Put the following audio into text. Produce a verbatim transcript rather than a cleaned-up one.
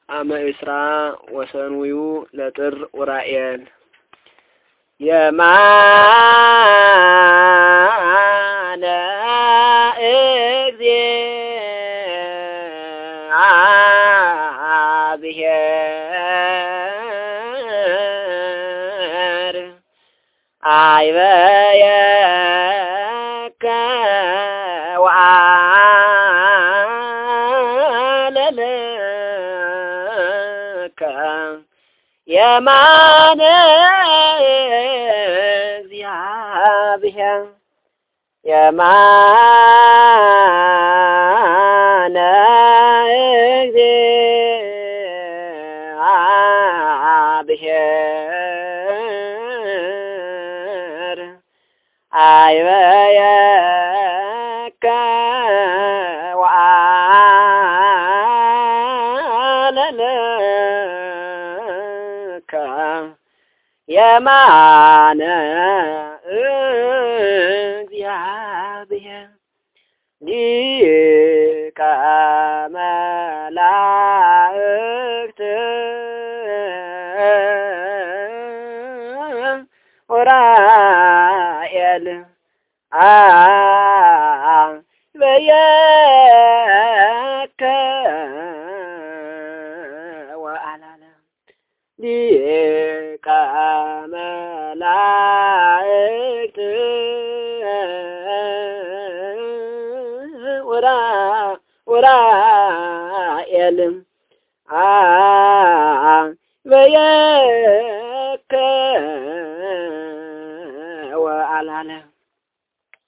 አመ እስራ ወሰንዊው ለጥር ወራኤል የማነ እግዚአብሔር አይበየከ ወአለለከ የማነ እግዚአብሔር የማነ እግዚአብሔር አይበየከ ወአለለከ የማነ እግዚአብሔር ሊቀ መላእክት ኡራኤል አይበየከ ወአላለ ሊቀ መላእክት ኡራኤል አይበየከ